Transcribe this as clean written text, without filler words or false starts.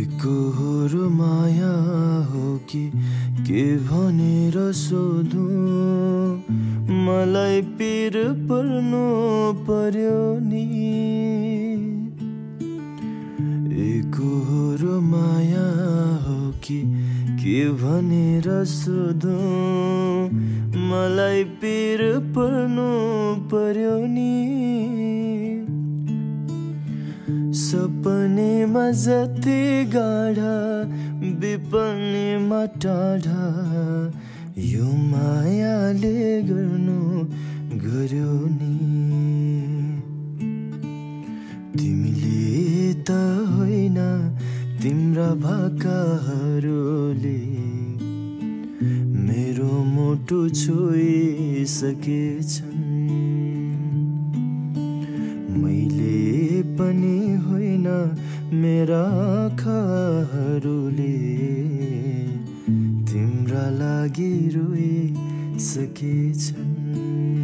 एकहोरो माया हो कि के भनेर सोधौं, मलाई पिर पर्नु पर्यो नि। एकहोरो माया हो कि के भनेर सोधौं, मलाई पिर पर्नु पर्यो नि। सपनेमा जति गाढा, विपनीमा टाढा, यो मायाले गर्नु गर्यो नि। तिमीले त होइन, तिम्रा भाकाहरूले मेरो मुटु छोइसकेछन्। मैले पनि होइन, मेरा आँखाहरूले तिम्रा लागि रोइसकेछन्।